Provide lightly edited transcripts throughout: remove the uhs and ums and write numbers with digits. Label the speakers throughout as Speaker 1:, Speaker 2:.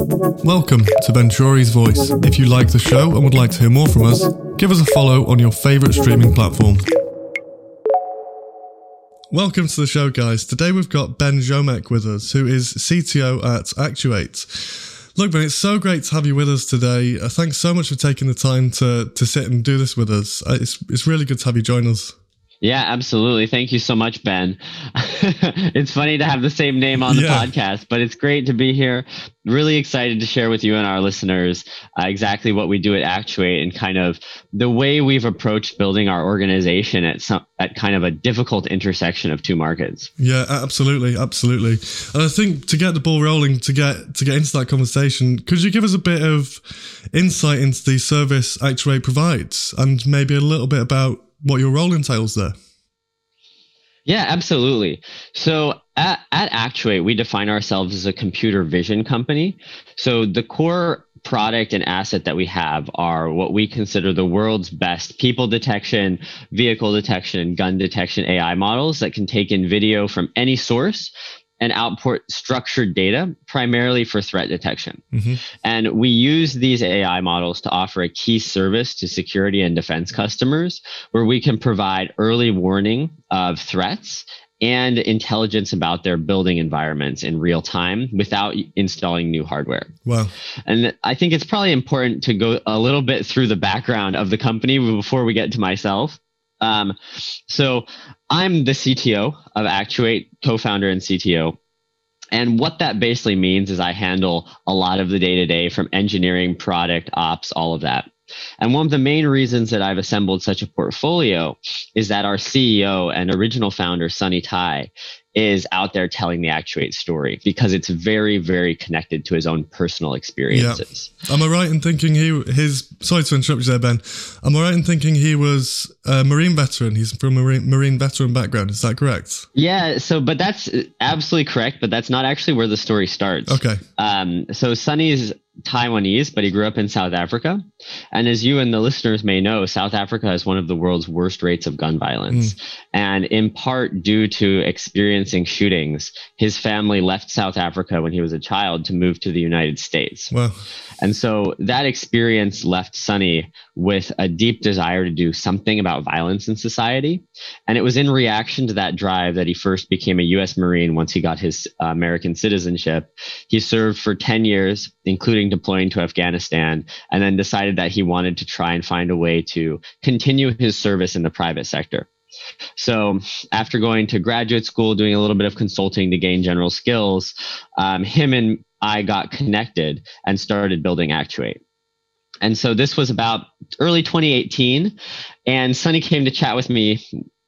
Speaker 1: Welcome to Venturi's Voice. If you like the show and would like to hear more from us, give us a follow on your favourite streaming platform. Welcome to the show, guys. Today we've got Ben Ziomek with us, who is CTO at Actuate. Look, Ben, it's so great to have you with us today. Thanks so much for taking the time to sit and do this with us. It's really good to have you join us.
Speaker 2: Yeah, absolutely. Thank you so much, Ben. It's funny to have the same name on the podcast, but it's great to be here. Really excited to share with you and our listeners exactly what we do at Actuate and kind of the way we've approached building our organization at kind of a difficult intersection of two markets.
Speaker 1: Yeah, absolutely. And I think to get the ball rolling, to get into that conversation, could you give us a bit of insight into the service Actuate provides and maybe a little bit about what your role entails there?
Speaker 2: Yeah, absolutely. So at Actuate, we define ourselves as a computer vision company. So the core product and asset that we have are what we consider the world's best people detection, vehicle detection, and gun detection AI models that can take in video from any source and output structured data primarily for threat detection. Mm-hmm. And we use these AI models to offer a key service to security and defense customers where we can provide early warning of threats and intelligence about their building environments in real time without installing new hardware.
Speaker 1: Wow. And
Speaker 2: I think it's probably important to go a little bit through the background of the company before we get to myself. So I'm the CTO of Actuate, co-founder and CTO. And what that basically means is I handle a lot of the day-to-day from engineering, product, ops, all of that. And one of the main reasons that I've assembled such a portfolio is that our CEO and original founder, Sunny Tai, is out there telling the Actuate story because it's very, very connected to his own personal experiences.
Speaker 1: Yeah. Am I right in thinking sorry to interrupt you there, Ben. Am I right in thinking he was a Marine veteran? He's from a Marine veteran background. Is that correct?
Speaker 2: Yeah. But that's absolutely correct. But that's not actually where the story starts.
Speaker 1: Okay.
Speaker 2: So Sunny's Taiwanese, but he grew up in South Africa. And as you and the listeners may know, South Africa has one of the world's worst rates of gun violence. And in part due to experiencing shootings, his family left South Africa when he was a child to move to the United States.
Speaker 1: Wow.
Speaker 2: And so that experience left Sunny with a deep desire to do something about violence in society. And it was in reaction to that drive that he first became a U.S. Marine once he got his American citizenship. He served for 10 years, including deploying to Afghanistan, and then decided that he wanted to try and find a way to continue his service in the private sector. So after going to graduate school, doing a little bit of consulting to gain general skills, him and I got connected and started building Actuate. And so this was about early 2018, and Sunny came to chat with me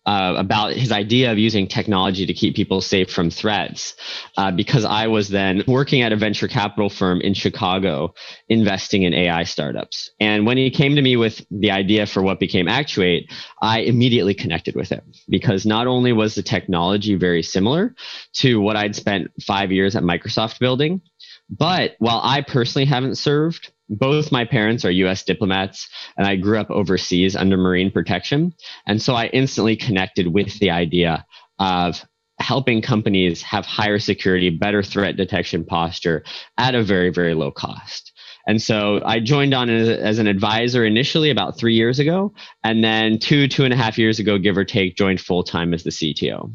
Speaker 2: about his idea of using technology to keep people safe from threats, because I was then working at a venture capital firm in Chicago, investing in AI startups. And when he came to me with the idea for what became Actuate, I immediately connected with it because not only was the technology very similar to what I'd spent 5 years at Microsoft building, but while I personally haven't served, both my parents are U.S. diplomats, and I grew up overseas under Marine protection. And so I instantly connected with the idea of helping companies have higher security, better threat detection posture at a very, very low cost. And so I joined on as an advisor initially about 3 years ago, and then 2.5 years ago, give or take, joined full-time as the CTO.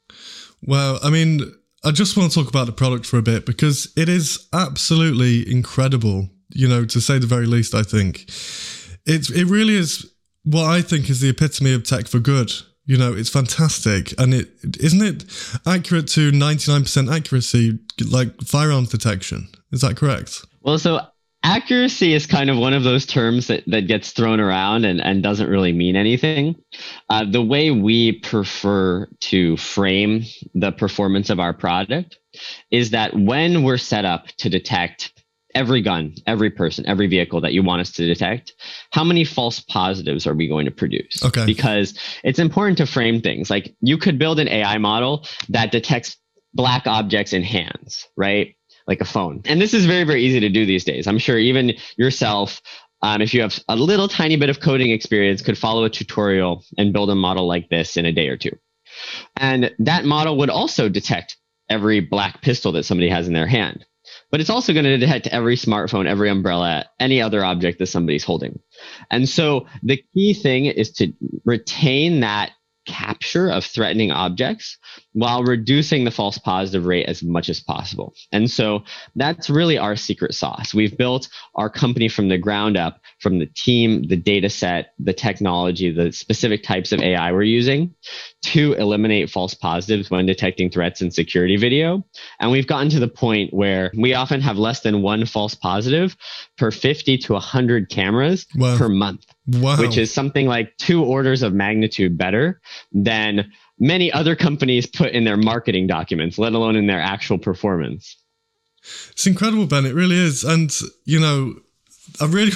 Speaker 1: Well, I mean, I just want to talk about the product for a bit because it is absolutely incredible. To say the very least, I think. It really is what I think is the epitome of tech for good. It's fantastic. And isn't it accurate to 99% accuracy, like firearms detection? Is that correct?
Speaker 2: Well, so accuracy is kind of one of those terms that gets thrown around and doesn't really mean anything. The way we prefer to frame the performance of our product is that when we're set up to detect every gun, every person, every vehicle that you want us to detect, how many false positives are we going to produce?
Speaker 1: Okay.
Speaker 2: Because it's important to frame things. Like you could build an AI model that detects black objects in hands, right? Like a phone. And this is very, very easy to do these days. I'm sure even yourself, if you have a little tiny bit of coding experience, could follow a tutorial and build a model like this in a day or two. And that model would also detect every black pistol that somebody has in their hand. but it's also going to detect every smartphone, every umbrella, any other object that somebody's holding. And so the key thing is to retain that capture of threatening objects while reducing the false positive rate as much as possible. And so that's really our secret sauce. We've built our company from the ground up, from the team, the data set, the technology, the specific types of AI we're using to eliminate false positives when detecting threats in security video. And we've gotten to the point where we often have less than one false positive per 50 to 100 cameras per month.
Speaker 1: Wow.
Speaker 2: Which is something like 2 orders of magnitude better than many other companies put in their marketing documents, let alone in their actual performance.
Speaker 1: It's incredible, Ben. It really is. And, you know, I did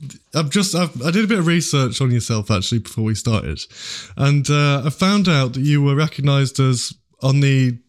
Speaker 1: a bit of research on yourself actually before we started. And I found out that you were recognized as on the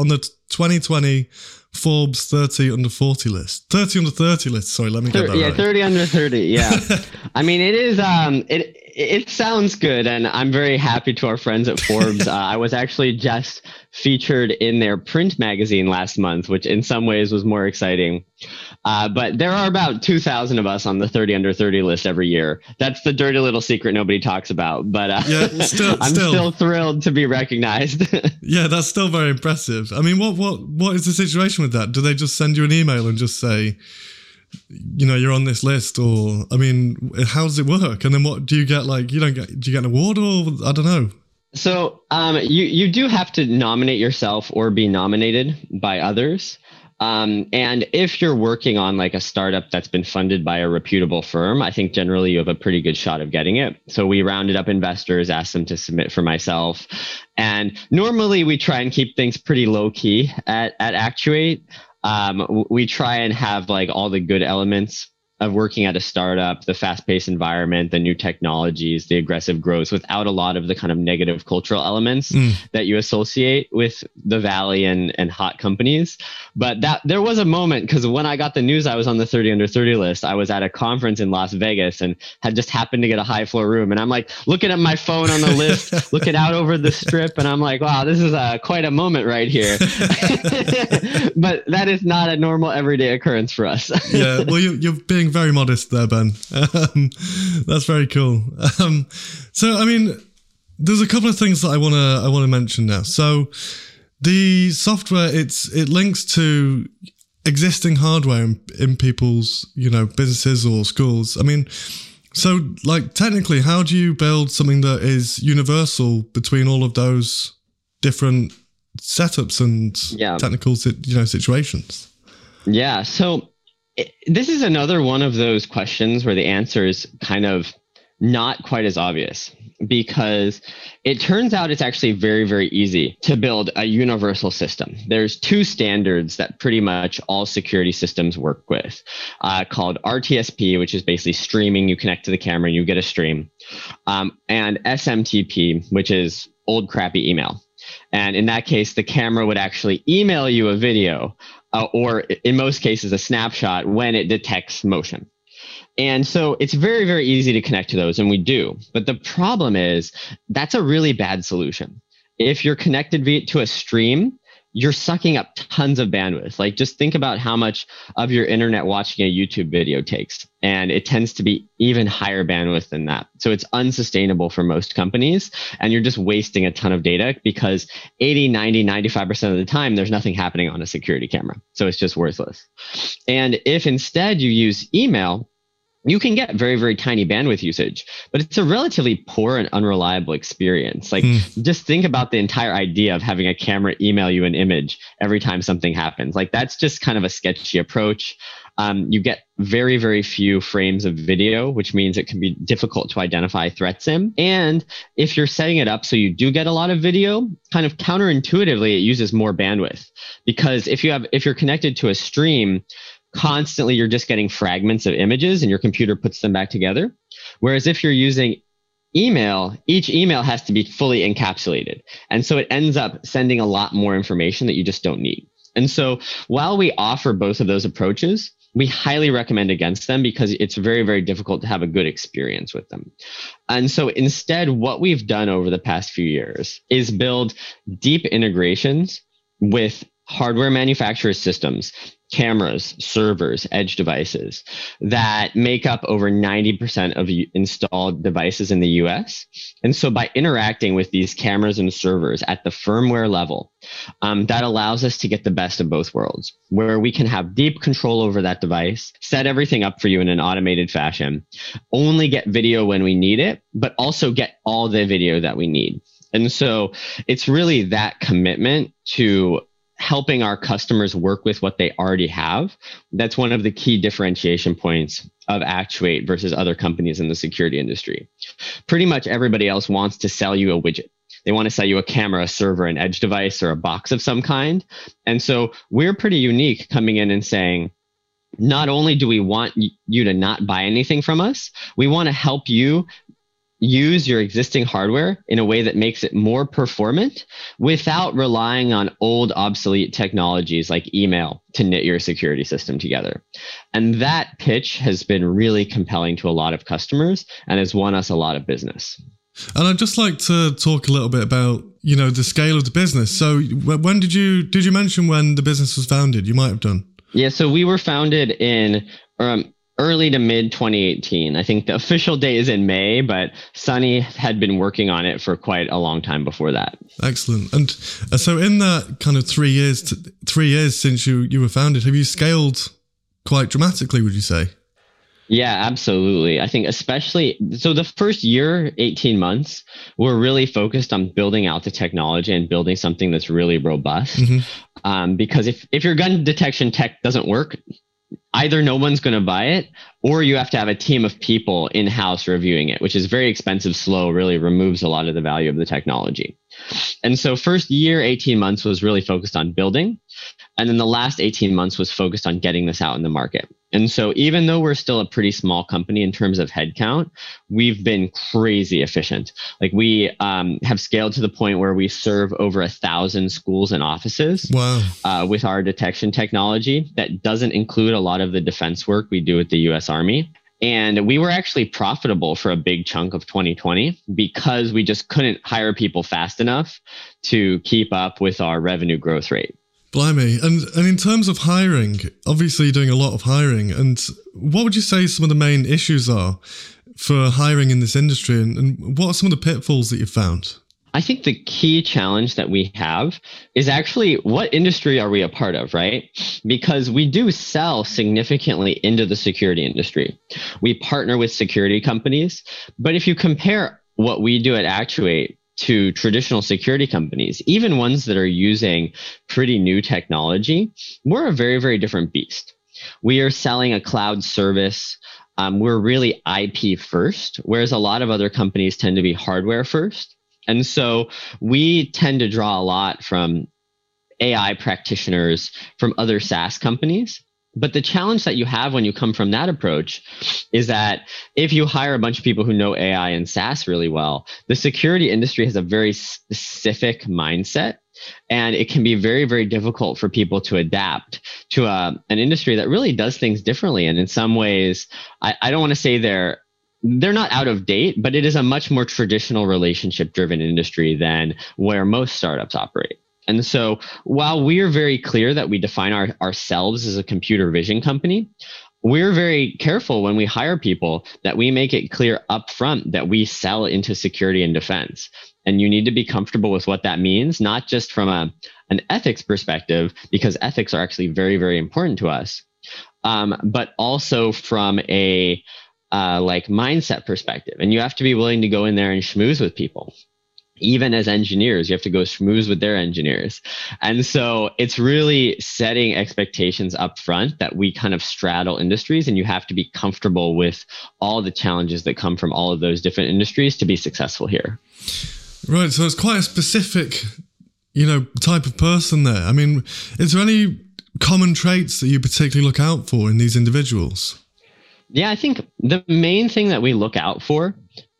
Speaker 1: 2020 Forbes 30 under 40 list. 30 under 30 list. Sorry, let me get that right.
Speaker 2: Yeah, 30 under 30. Yeah. I mean, it is, it sounds good. And I'm very happy to our friends at Forbes. I was actually just featured in their print magazine last month, which in some ways was more exciting. But there are about 2,000 of us on the 30 under 30 list every year. That's the dirty little secret nobody talks about. But I'm still thrilled to be recognized.
Speaker 1: Yeah, that's still very impressive. I mean, what is the situation with that? Do they just send you an email and just say, you know, you're on this list? Or, I mean, how does it work? And then what do you get? Like, do you get an award, or I don't know?
Speaker 2: So you do have to nominate yourself or be nominated by others. And if you're working on like a startup that's been funded by a reputable firm, I think generally you have a pretty good shot of getting it. So we rounded up investors, asked them to submit for myself. And normally we try and keep things pretty low key at Actuate. We try and have like all the good elements of working at a startup, the fast-paced environment, the new technologies, the aggressive growth, without a lot of the kind of negative cultural elements that you associate with the Valley and hot companies. But there was a moment, because when I got the news I was on the 30 under 30 list, I was at a conference in Las Vegas and had just happened to get a high floor room. And I'm like looking at my phone on the list, looking out over the strip, and I'm like, wow, this is quite a moment right here. But that is not a normal everyday occurrence for us.
Speaker 1: Yeah, well, you're being very modest there, Ben. That's very cool. So, I mean, there's a couple of things that I want to mention now. So, the software it links to existing hardware in people's, you know, businesses or schools. I mean, so like technically, how do you build something that is universal between all of those different setups and technical situations?
Speaker 2: Yeah. So this is another one of those questions where the answer is kind of not quite as obvious, because it turns out it's actually very, very easy to build a universal system. There's 2 standards that pretty much all security systems work with, called RTSP, which is basically streaming. You connect to the camera and you get a stream, and SMTP, which is old crappy email. And in that case, the camera would actually email you a video, or in most cases, a snapshot when it detects motion. And so it's very, very easy to connect to those, and we do. But the problem is that's a really bad solution. If you're connected to a stream, you're sucking up tons of bandwidth. Like, just think about how much of your internet watching a YouTube video takes. And it tends to be even higher bandwidth than that. So it's unsustainable for most companies. And you're just wasting a ton of data, because 80, 90, 95% of the time, there's nothing happening on a security camera. So it's just worthless. And if instead you use email, you can get very, very tiny bandwidth usage, but it's a relatively poor and unreliable experience. Like, just think about the entire idea of having a camera email you an image every time something happens. Like, that's just kind of a sketchy approach. You get very, very few frames of video, which means it can be difficult to identify threats in. And if you're setting it up so you do get a lot of video, kind of counterintuitively, it uses more bandwidth, because if you're connected to a stream, constantly you're just getting fragments of images and your computer puts them back together. Whereas if you're using email, each email has to be fully encapsulated. And so it ends up sending a lot more information that you just don't need. And so while we offer both of those approaches, we highly recommend against them, because it's very, very difficult to have a good experience with them. And so instead, what we've done over the past few years is build deep integrations with hardware manufacturers systems, cameras, servers, edge devices that make up over 90% of installed devices in the US. And so by interacting with these cameras and servers at the firmware level, that allows us to get the best of both worlds, where we can have deep control over that device, set everything up for you in an automated fashion, only get video when we need it, but also get all the video that we need. And so it's really that commitment to helping our customers work with what they already have. That's one of the key differentiation points of Actuate versus other companies in the security industry. Pretty much everybody else wants to sell you a widget. They want to sell you a camera, a server, an edge device, or a box of some kind. And so we're pretty unique coming in and saying, not only do we want you to not buy anything from us, we want to help you use your existing hardware in a way that makes it more performant without relying on old obsolete technologies like email to knit your security system together. And that pitch has been really compelling to a lot of customers and has won us a lot of business.
Speaker 1: And I'd just like to talk a little bit about, the scale of the business. So when did you mention when the business was founded? You might have done.
Speaker 2: Yeah, so we were founded in early to mid 2018. I think the official date is in May, but Sunny had been working on it for quite a long time before that.
Speaker 1: Excellent. And so in that kind of 3 years since you were founded, have you scaled quite dramatically, would you say?
Speaker 2: Yeah, absolutely. I think especially, so the first year, 18 months, we're really focused on building out the technology and building something that's really robust. Mm-hmm. Because if your gun detection tech doesn't work, either no one's going to buy it, or you have to have a team of people in-house reviewing it, which is very expensive, slow, really removes a lot of the value of the technology. And so first year, 18 months was really focused on building. And then the last 18 months was focused on getting this out in the market. And so even though we're still a pretty small company in terms of headcount, we've been crazy efficient. Like we have scaled to the point where we serve over 1,000 schools and offices.
Speaker 1: Wow.
Speaker 2: With our detection technology. That doesn't include a lot of the defense work we do with the US Army. And we were actually profitable for a big chunk of 2020 because we just couldn't hire people fast enough to keep up with our revenue growth rate.
Speaker 1: Blimey. And in terms of hiring, obviously you're doing a lot of hiring. And what would you say some of the main issues are for hiring in this industry? And what are some of the pitfalls that you've found?
Speaker 2: I think the key challenge that we have is actually what industry are we a part of, right? Because we do sell significantly into the security industry. We partner with security companies, but if you compare what we do at Actuate to traditional security companies, even ones that are using pretty new technology, we're a very, very different beast. We are selling a cloud service. We're really IP first, whereas a lot of other companies tend to be hardware first. And so we tend to draw a lot from AI practitioners, from other SaaS companies. But the challenge that you have when you come from that approach is that if you hire a bunch of people who know AI and SaaS really well, the security industry has a very specific mindset. And it can be very, very difficult for people to adapt to an industry that really does things differently. And in some ways, I don't want to say they're not out of date, but it is a much more traditional relationship-driven industry than where most startups operate. And so while we're very clear that we define ourselves as a computer vision company, we're very careful when we hire people that we make it clear up front that we sell into security and defense. And you need to be comfortable with what that means, not just from an ethics perspective, because ethics are actually very, very important to us, but also from a mindset perspective. And you have to be willing to go in there and schmooze with people. Even as engineers, you have to go schmooze with their engineers. And so it's really setting expectations up front that we kind of straddle industries, and you have to be comfortable with all the challenges that come from all of those different industries to be successful here.
Speaker 1: Right. So it's quite a specific, type of person there. I mean, is there any common traits that you particularly look out for in these individuals?
Speaker 2: Yeah, I think the main thing that we look out for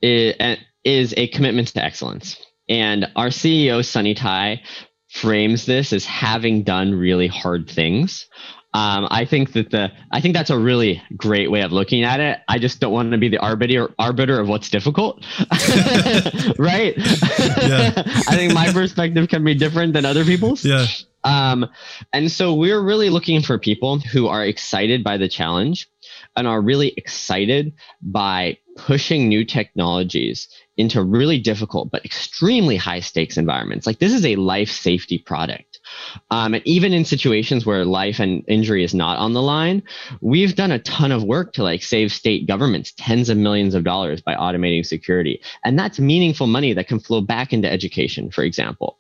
Speaker 2: is a commitment to excellence. And our CEO, Sunny Tai, frames this as having done really hard things. I think that's a really great way of looking at it. I just don't want to be the arbiter of what's difficult, right? Yeah. I think my perspective can be different than other people's.
Speaker 1: Yeah.
Speaker 2: And so we're really looking for people who are excited by the challenge and are really excited by pushing new technologies into really difficult but extremely high stakes environments. Like, this is a life safety product. And even in situations where life and injury is not on the line, we've done a ton of work to save state governments tens of millions of dollars by automating security. And that's meaningful money that can flow back into education, for example,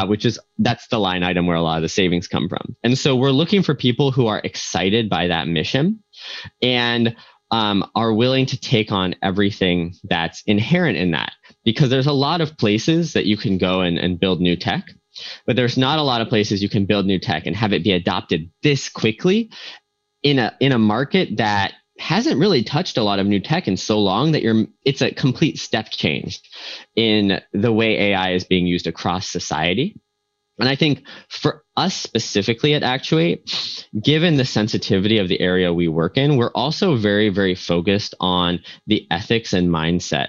Speaker 2: that's the line item where a lot of the savings come from. And so we're looking for people who are excited by that mission and are willing to take on everything that's inherent in that, because there's a lot of places that you can go and build new tech, but there's not a lot of places you can build new tech and have it be adopted this quickly in a market that hasn't really touched a lot of new tech in so long that it's a complete step change in the way AI is being used across society. And I think for us specifically at Actuate, given the sensitivity of the area we work in, we're also very, very focused on the ethics and mindset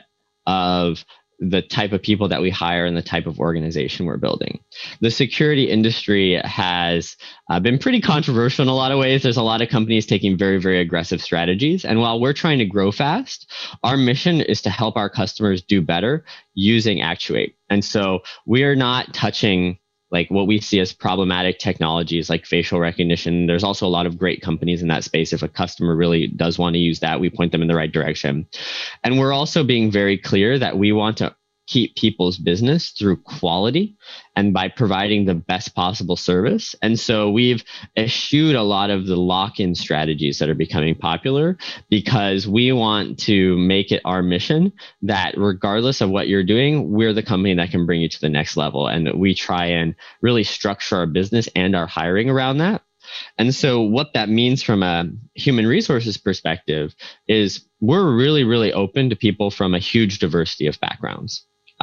Speaker 2: of the type of people that we hire and the type of organization we're building. The security industry has been pretty controversial in a lot of ways. There's a lot of companies taking very, very aggressive strategies. And while we're trying to grow fast, our mission is to help our customers do better using Actuate. And so we are not touching what we see as problematic technologies like facial recognition. There's also a lot of great companies in that space. If a customer really does want to use that, we point them in the right direction. And we're also being very clear that we want to keep people's business through quality and by providing the best possible service. And so we've eschewed a lot of the lock-in strategies that are becoming popular, because we want to make it our mission that regardless of what you're doing, we're the company that can bring you to the next level. And we try and really structure our business and our hiring around that. And so what that means from a human resources perspective is we're really, really open to people from a huge diversity of backgrounds.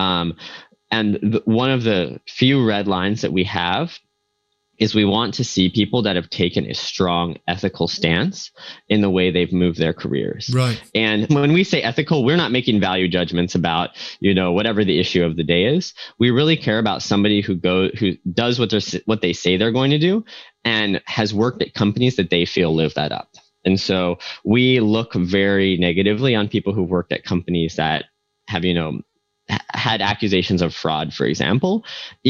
Speaker 2: One of the few red lines that we have is we want to see people that have taken a strong ethical stance in the way they've moved their careers.
Speaker 1: Right.
Speaker 2: And when we say ethical, we're not making value judgments about, whatever the issue of the day is. We really care about somebody who does what they say they're going to do and has worked at companies that they feel live that up. And so we look very negatively on people who've worked at companies that have, had accusations of fraud, for example,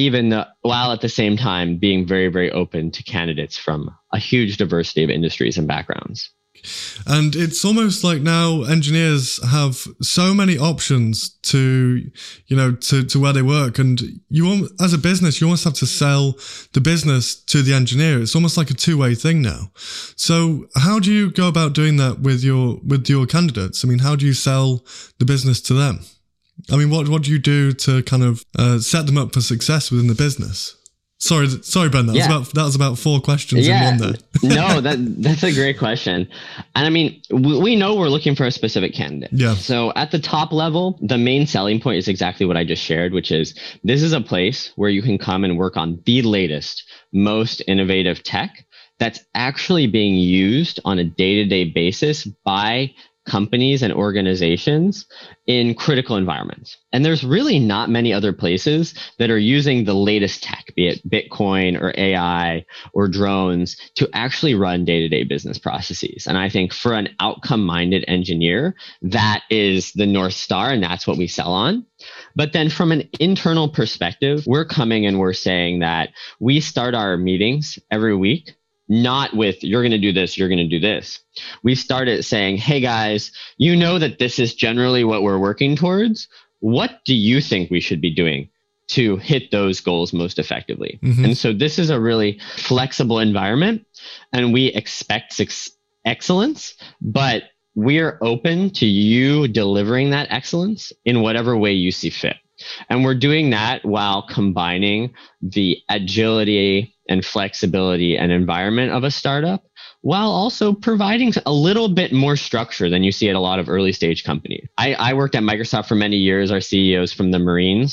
Speaker 2: while at the same time being very, very open to candidates from a huge diversity of industries and backgrounds.
Speaker 1: And it's almost like now engineers have so many options to where they work. And as a business, you almost have to sell the business to the engineer. It's almost like a two-way thing now. So how do you go about doing that with your candidates? I mean, how do you sell the business to them? I mean, what do you do to kind of set them up for success within the business? Sorry, Ben. That was about 4 questions in one there.
Speaker 2: No, that's a great question. And I mean, we know we're looking for a specific candidate.
Speaker 1: Yeah.
Speaker 2: So at the top level, the main selling point is exactly what I just shared, which is this is a place where you can come and work on the latest, most innovative tech that's actually being used on a day-to-day basis by companies and organizations in critical environments. And there's really not many other places that are using the latest tech, be it Bitcoin or AI or drones, to actually run day-to-day business processes. And I think for an outcome-minded engineer, that is the North Star, and that's what we sell on. But then from an internal perspective, we're coming and we're saying that we start our meetings every week not with you're going to do this, you're going to do this. We started saying, hey guys, you know that this is generally what we're working towards. What do you think we should be doing to hit those goals most effectively? Mm-hmm. And so this is a really flexible environment, and we expect excellence, but we're open to you delivering that excellence in whatever way you see fit. And we're doing that while combining the agility and flexibility and environment of a startup, while also providing a little bit more structure than you see at a lot of early stage companies. I worked at Microsoft for many years. Our CEO is from the Marines.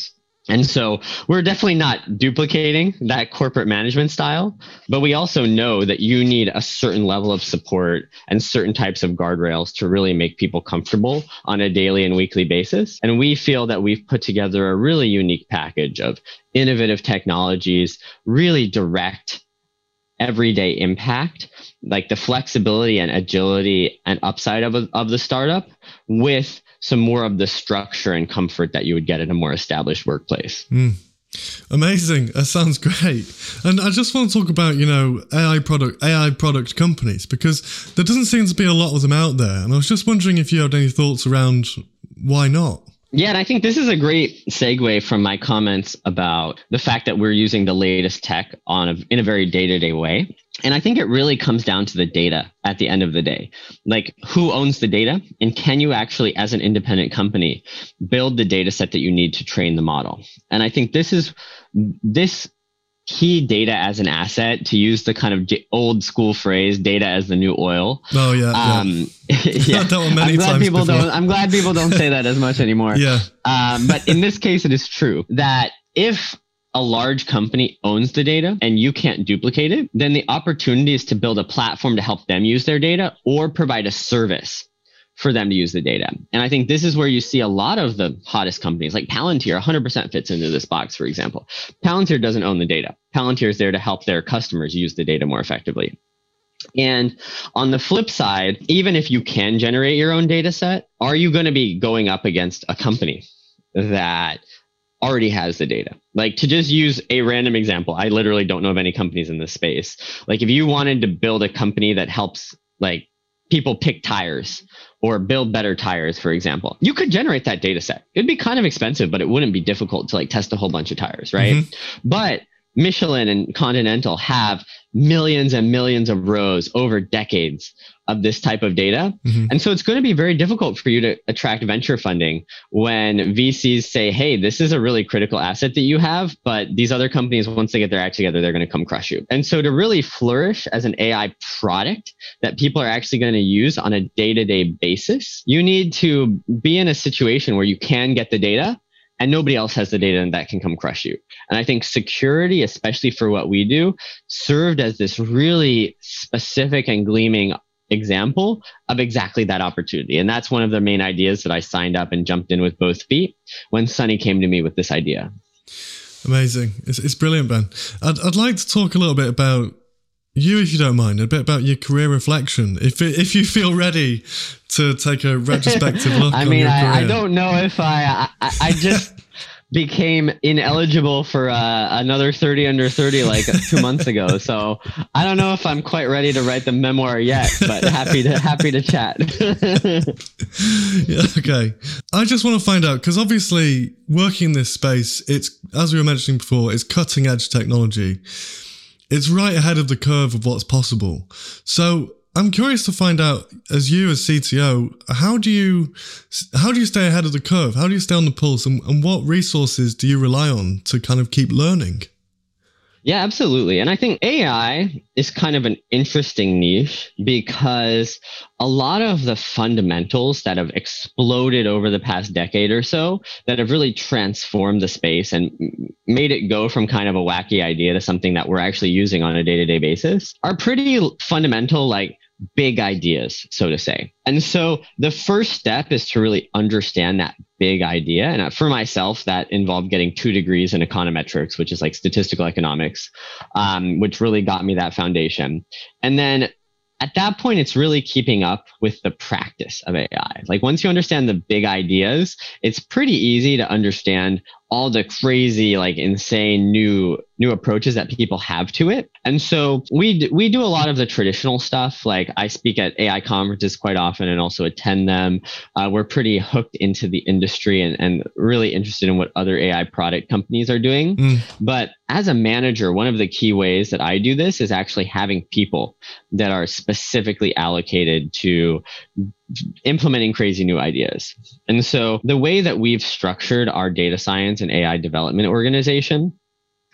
Speaker 2: And so we're definitely not duplicating that corporate management style, but we also know that you need a certain level of support and certain types of guardrails to really make people comfortable on a daily and weekly basis. And we feel that we've put together a really unique package of innovative technologies, really direct everyday impact, like the flexibility and agility and upside of the startup with some more of the structure and comfort that you would get in a more established workplace.
Speaker 1: Amazing. That sounds great. And I just want to talk about, AI product companies, because there doesn't seem to be a lot of them out there. And I was just wondering if you had any thoughts around why not?
Speaker 2: Yeah, and I think this is a great segue from my comments about the fact that we're using the latest tech in a very day-to-day way. And I think it really comes down to the data at the end of the day. Like, who owns the data? And can you actually, as an independent company, build the data set that you need to train the model? And I think this key data as an asset, to use the kind of old school phrase, data as the new oil.
Speaker 1: Oh, yeah.
Speaker 2: Yeah.
Speaker 1: That one many times before.
Speaker 2: I'm glad people don't say that as much anymore.
Speaker 1: Yeah.
Speaker 2: But in this case, it is true that if a large company owns the data and you can't duplicate it, then the opportunity is to build a platform to help them use their data or provide a service for them to use the data. And I think this is where you see a lot of the hottest companies, like Palantir 100% fits into this box, for example. Palantir doesn't own the data. Palantir is there to help their customers use the data more effectively. And on the flip side, even if you can generate your own data set, are you going to be going up against a company that already has the data? Like, to just use a random example, I literally don't know of any companies in this space. Like, if you wanted to build a company that helps like people pick tires or build better tires, for example, you could generate that data set. It'd be kind of expensive, but it wouldn't be difficult to like test a whole bunch of tires, right? Mm-hmm. But Michelin and Continental have millions and millions of rows over decades of this type of data. Mm-hmm. And so it's going to be very difficult for you to attract venture funding when VCs say, hey, this is a really critical asset that you have, but these other companies, once they get their act together, they're going to come crush you. And so to really flourish as an AI product that people are actually going to use on a day-to-day basis, you need to be in a situation where you can get the data and nobody else has the data and that can come crush you. And I think security, especially for what we do, served as this really specific and gleaming example of exactly that opportunity. And that's one of the main ideas that I signed up and jumped in with both feet when Sunny came to me with this idea.
Speaker 1: Amazing. It's brilliant, Ben. I'd like to talk a little bit about you, if you don't mind, a bit about your career reflection. If you feel ready to take a retrospective look on your career.
Speaker 2: I don't know if I just became ineligible for another 30 under 30 like 2 months ago. So I don't know if I'm quite ready to write the memoir yet, but happy to chat.
Speaker 1: Yeah, okay. I just want to find out, because obviously working in this space, it's, as we were mentioning before, it's cutting edge technology. It's right ahead of the curve of what's possible. So I'm curious to find out, as CTO, how do you stay ahead of the curve? How do you stay on the pulse? And what resources do you rely on to kind of keep learning?
Speaker 2: Yeah, absolutely. And I think AI is kind of an interesting niche because a lot of the fundamentals that have exploded over the past decade or so that have really transformed the space and made it go from kind of a wacky idea to something that we're actually using on a day-to-day basis are pretty fundamental, like big ideas, so to say. And so the first step is to really understand that big idea. And for myself, that involved getting 2 degrees in econometrics, which is like statistical economics, which really got me that foundation. And then at that point, it's really keeping up with the practice of AI. Like, once you understand the big ideas, it's pretty easy to understand all the crazy, like insane new approaches that people have to it. And so we do a lot of the traditional stuff. Like, I speak at AI conferences quite often and also attend them. We're pretty hooked into the industry and really interested in what other AI product companies are doing. But as a manager, one of the key ways that I do this is actually having people that are specifically allocated to implementing crazy new ideas. And so the way that we've structured our data science and AI development organization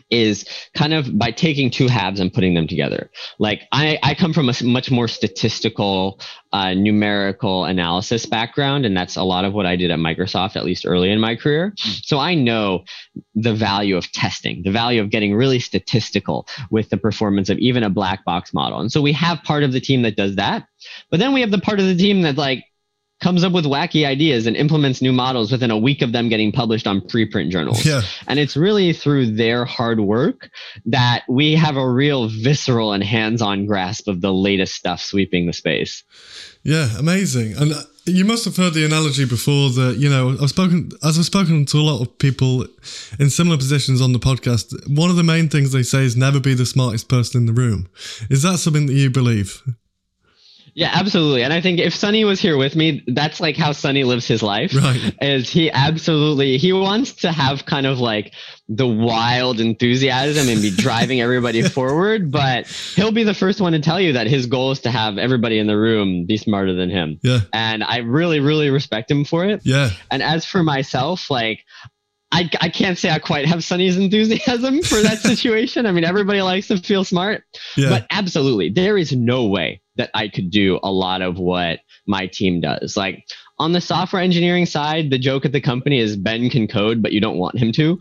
Speaker 2: is kind of by taking two halves and putting them together. Like I come from a much more statistical, numerical analysis background, and that's a lot of what I did at Microsoft, at least early in my career. So I know the value of testing, the value of getting really statistical with the performance of even a black box model. And so we have part of the team that does that, but then we have the part of the team that like comes up with wacky ideas and implements new models within a week of them getting published on preprint journals.
Speaker 1: Yeah.
Speaker 2: And it's really through their hard work that we have a real visceral and hands-on grasp of the latest stuff sweeping the space.
Speaker 1: Yeah, amazing. And you must have heard the analogy before that, you know, I've spoken to a lot of people in similar positions on the podcast. One of the main things they say is never be the smartest person in the room. Is that something that you believe?
Speaker 2: Yeah, absolutely. And I think if Sunny was here with me, that's like how Sunny lives his life.
Speaker 1: Right.
Speaker 2: Is he wants to have kind of like the wild enthusiasm and be driving everybody forward, but he'll be the first one to tell you that his goal is to have everybody in the room be smarter than him.
Speaker 1: Yeah.
Speaker 2: And I really, really respect him for it.
Speaker 1: Yeah.
Speaker 2: And as for myself, like, I can't say I quite have Sunny's enthusiasm for that situation. I mean, everybody likes to feel smart, but absolutely, there is no way that I could do a lot of what my team does. Like on the software engineering side, the joke at the company is Ben can code, but you don't want him to.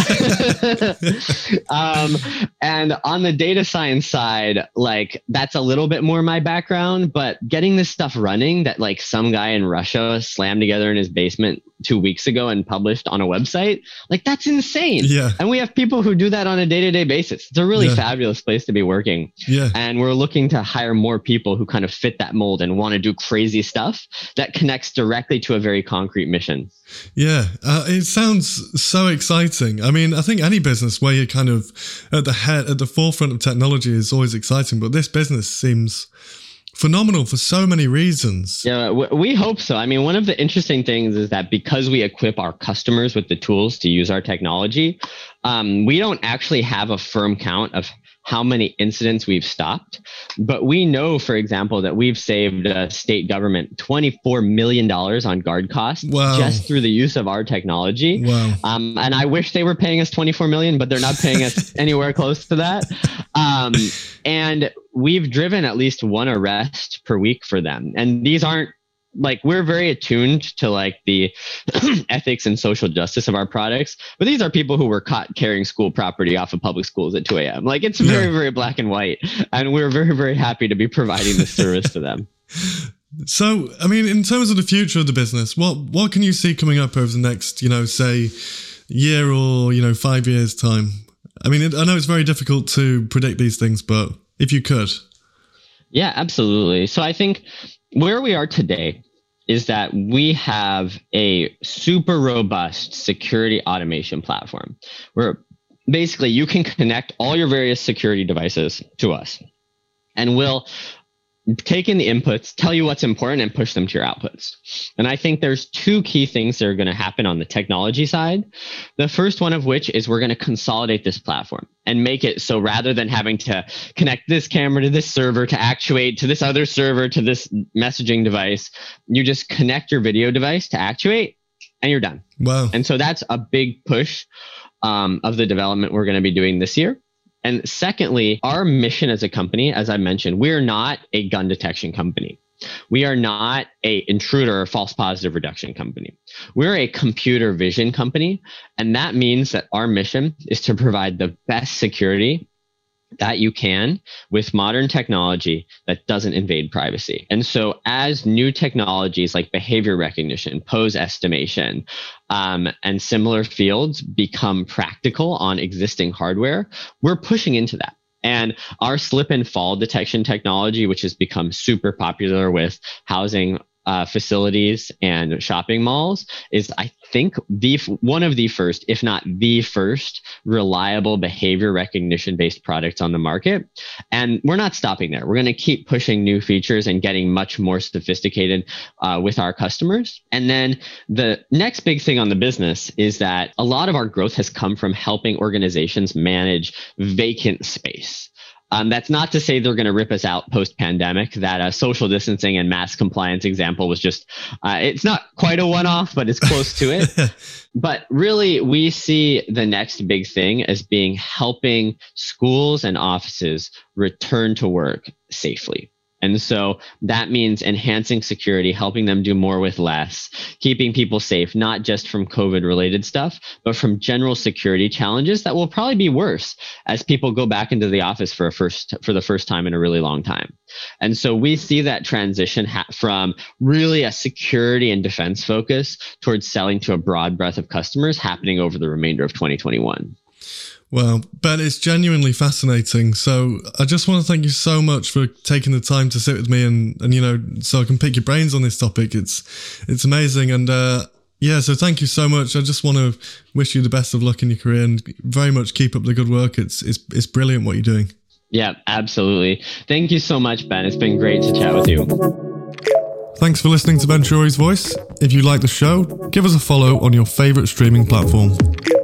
Speaker 2: And on the data science side, like that's a little bit more my background, but getting this stuff running that like some guy in Russia slammed together in his basement 2 weeks ago and published on a website, like that's insane.
Speaker 1: Yeah.
Speaker 2: And we have people who do that on a day-to-day basis. It's a really fabulous place to be working.
Speaker 1: Yeah.
Speaker 2: And we're looking to hire more people who kind of fit that mold and want to do crazy stuff that connects directly to a very concrete mission.
Speaker 1: Yeah, it sounds so exciting. I mean, I think any business where you're kind of at the forefront of technology is always exciting, but this business seems phenomenal for so many reasons.
Speaker 2: Yeah, we hope so. I mean, one of the interesting things is that because we equip our customers with the tools to use our technology, we don't actually have a firm count of how many incidents we've stopped. But we know, for example, that we've saved state government $24 million on guard costs just through the use of our technology.
Speaker 1: Wow.
Speaker 2: And I wish they were paying us $24 million, but they're not paying us anywhere close to that. And we've driven at least one arrest per week for them. And these aren't like, we're very attuned to like the ethics and social justice of our products, but these are people who were caught carrying school property off of public schools at 2 a.m. Like it's very, very black and white. And we're very, very happy to be providing this service to them.
Speaker 1: So, I mean, in terms of the future of the business, what can you see coming up over the next, say year or, 5 years time? I mean, I know it's very difficult to predict these things, but if you could.
Speaker 2: Yeah, absolutely. So I think where we are today is that we have a super robust security automation platform where basically you can connect all your various security devices to us, and we'll take in the inputs, tell you what's important, and push them to your outputs. And I think there's two key things that are going to happen on the technology side. The first one of which is we're going to consolidate this platform and make it so rather than having to connect this camera to this server to actuate to this other server to this messaging device, you just connect your video device to actuate and you're done.
Speaker 1: Wow.
Speaker 2: And so that's a big push of the development we're going to be doing this year. And secondly, our mission as a company, as I mentioned, we're not a gun detection company. We are not a intruder or false positive reduction company. We're a computer vision company. And that means that our mission is to provide the best security that you can with modern technology that doesn't invade privacy. And so as new technologies like behavior recognition, pose estimation, and similar fields become practical on existing hardware, we're pushing into that. And our slip and fall detection technology, which has become super popular with housing facilities and shopping malls, is I think one of the first, if not the first, reliable behavior recognition based products on the market. And we're not stopping there. We're going to keep pushing new features and getting much more sophisticated with our customers. And then the next big thing on the business is that a lot of our growth has come from helping organizations manage vacant space. That's not to say they're going to rip us out post-pandemic. That social distancing and mask compliance example was just, it's not quite a one-off, but it's close to it. But really, we see the next big thing as being helping schools and offices return to work safely. And so that means enhancing security, helping them do more with less, keeping people safe, not just from COVID-related stuff, but from general security challenges that will probably be worse as people go back into the office for the first time in a really long time. And so we see that transition from really a security and defense focus towards selling to a broad breadth of customers happening over the remainder of 2021.
Speaker 1: Well, Ben, it's genuinely fascinating. So I just want to thank you so much for taking the time to sit with me and so I can pick your brains on this topic. It's amazing. And so thank you so much. I just want to wish you the best of luck in your career and very much keep up the good work. It's brilliant what you're doing. Yeah, absolutely. Thank you so much, Ben. It's been great to chat with you. Thanks for listening to Ben Shorey's Voice. If you like the show, give us a follow on your favorite streaming platform.